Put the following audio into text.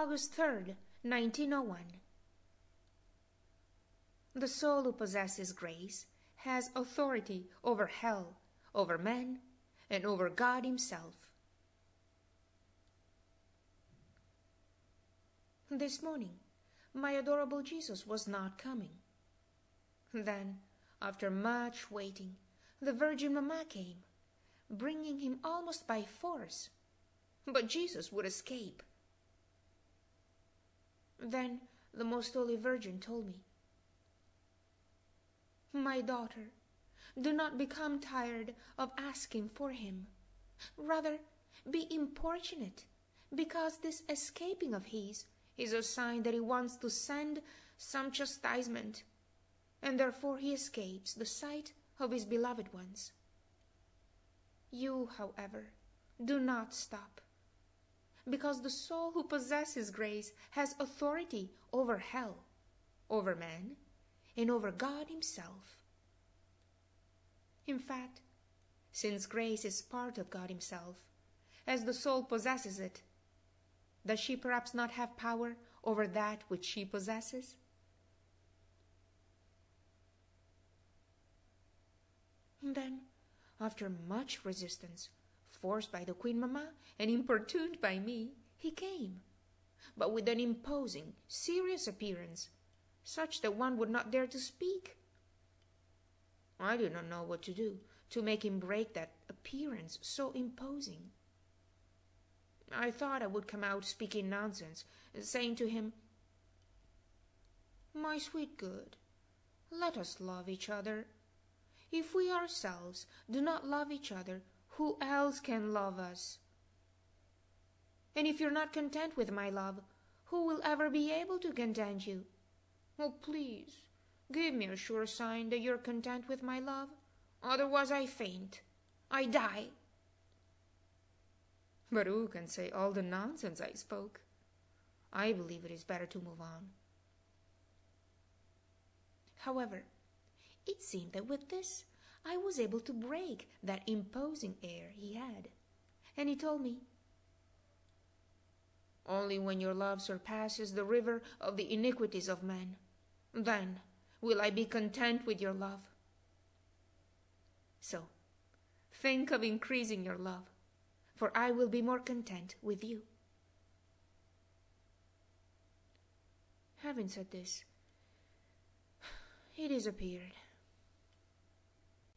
August 3rd, 1901. The soul who possesses grace has authority over hell, over men, and over God Himself. This morning, my adorable Jesus was not coming. Then, after much waiting, the Virgin Mama came, bringing him almost by force. But Jesus would escape. Then the Most Holy Virgin told me, "My daughter, do not become tired of asking for him. Rather, be importunate, because this escaping of his is a sign that he wants to send some chastisement, and therefore he escapes the sight of his beloved ones. You, however, do not stop, because the soul who possesses grace has authority over hell, over man, and over God Himself. In fact, since grace is part of God Himself, as the soul possesses it, does she perhaps not have power over that which she possesses?" And then, after much resistance, forced by the Queen Mama and importuned by me, he came, but with an imposing, serious appearance, such that one would not dare to speak. I did not know what to do to make him break that appearance so imposing. I thought I would come out speaking nonsense, saying to him, "My sweet good, let us love each other. If we ourselves do not love each other, who else can love us? And if you're not content with my love, who will ever be able to content you? Oh, please, give me a sure sign that you're content with my love. Otherwise I faint. I die." But who can say all the nonsense I spoke? I believe it is better to move on. However, it seemed that with this I was able to break that imposing air he had, and he told me, "Only when your love surpasses the river of the iniquities of men, then will I be content with your love. So, think of increasing your love, for I will be more content with you." Having said this, he disappeared.